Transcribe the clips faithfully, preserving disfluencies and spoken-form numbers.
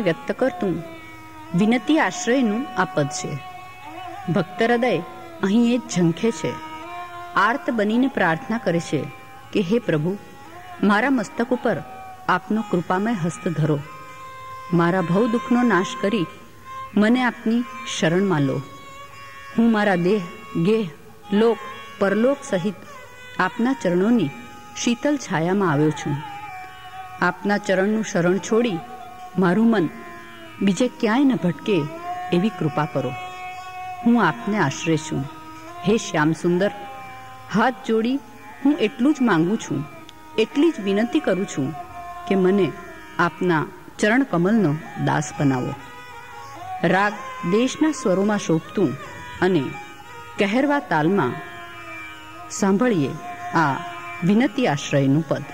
વ્યક્ત કરતું વિનતી આશ્રયનું આ પદ છે. ભક્ત હૃદય અહીં એ જ ઝંખે છે. આર્ત બનીને પ્રાર્થના કરે છે કે હે પ્રભુ, મારા મસ્તક ઉપર આપનો કૃપામય હસ્ત ધરો. મારા ભવ દુઃખનો નાશ કરી મને આપની શરણમાં લો. હું મારા દેહ, ગેહ, લોક, પરલોક સહિત આપના ચરણોની શીતલ છાયામાં આવ્યો છું. આપના ચરણનું શરણ છોડી મારું મન બીજે ક્યાંય ન ભટકે એવી કૃપા કરો. હું આપને આશ્રય છું. હે શ્યામ સુંદર, હાથ જોડી હું એટલું જ માંગુ છું, એટલી જ વિનંતી કરું છું કે મને આપના ચરણ કમલનો દાસ બનાવો. રાગ દેશના સ્વરોમાં શોભતું અને કહેરવા તાલમાં સાંભળીએ આ વિનતી આશ્રયનું પદ.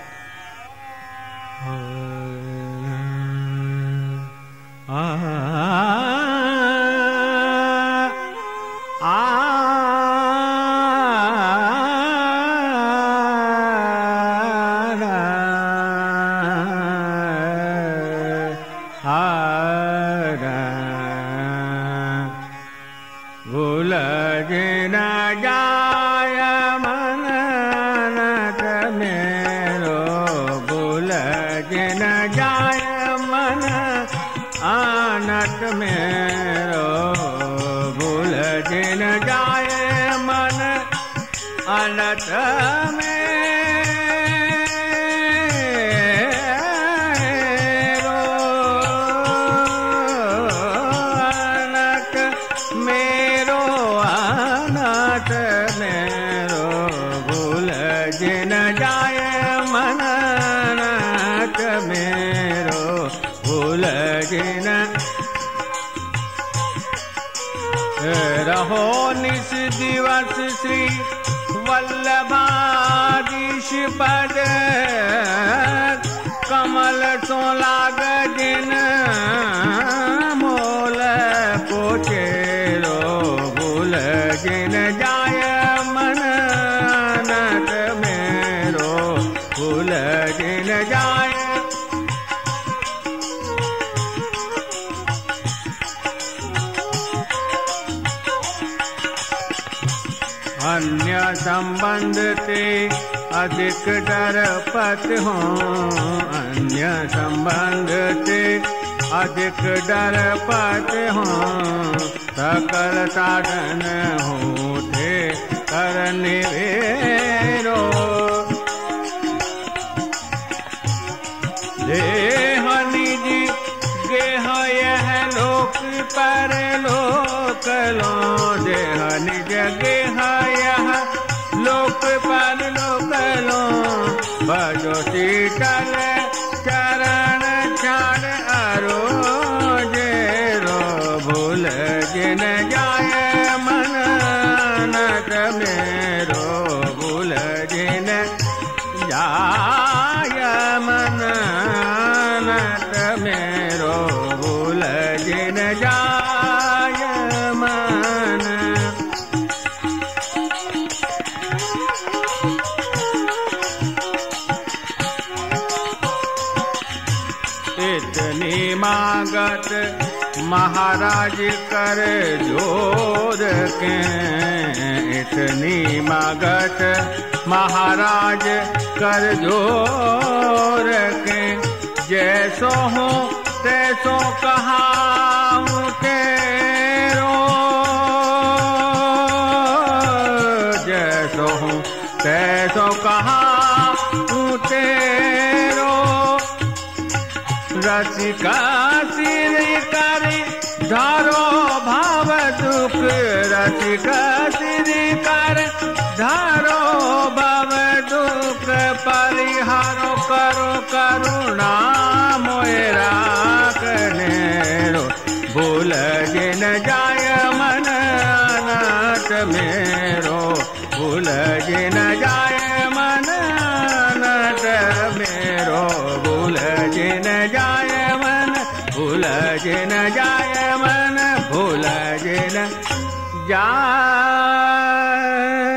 रहो निस दिवस श्री वल्लभाधीश पद कमल सो लाग जिन मोल पोचेरो भूल जिन जाय मन नट मेरो भूल जिन जाय अन्य संबंध ते अधिक डरपत हो. अन्य संबंध ते अधिक डरपत हो. सकल साधन हो थे करने वेरो. देह निज गेह यह लोक पर लोक लो. देह निज गेह लोक पर लोक लो. भजो शीतल चरण छाड़ अरो जेरो. भूल जिन जाय मन नट मेरो. भूल जिन जाय मन नट मेरो. भूल जिन जाय मन. इतनी मागत महाराज कर जोर के. इतनी मागत महाराज कर जोर के. जैसो हूँ तैसो कहाऊँ तेरो. जैसो हूँ तैसो कहाऊँ तेरो. रसिका सिर कर धारो भाव दुख. रसिका सिर कर धारो भाव दुख. परिहारो करो करुणा मोरा कनेरो. भूल जिन जाय मन अनाथ मेरो. भूल जिन जाय मन अनाथ मेरो. भूल जिन जाय मन. भूल जिन जाय मन. भूल जिन जाय